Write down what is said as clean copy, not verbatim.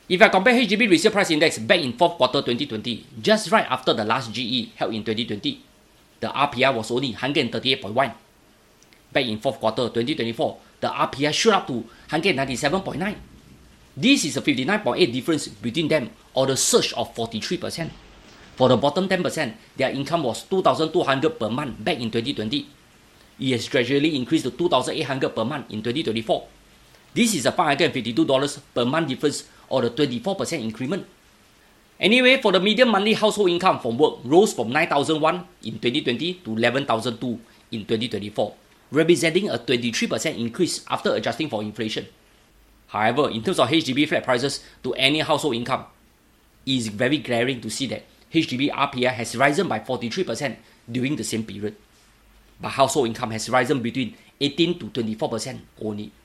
If I compare HDB resale price index back in 4th quarter 2020, just right after the last GE held in 2020, the RPI was only 138.1. Back in 4th quarter 2024, the RPI shot up to 197.9. This is a 59.8 difference between them, or the surge of 43%. For the bottom 10%, their income was 2,200 per month back in 2020. It has gradually increased to 2,800 per month in 2024. This is a $552 per month difference, or the 24% increment. Anyway, for the median monthly household income from work rose from 9,001 in 2020 to 11,002 in 2024, representing a 23% increase after adjusting for inflation. However, in terms of HDB flat prices to any household income, it is very glaring to see that HDB RPI has risen by 43% during the same period, but household income has risen between 18 to 24% only.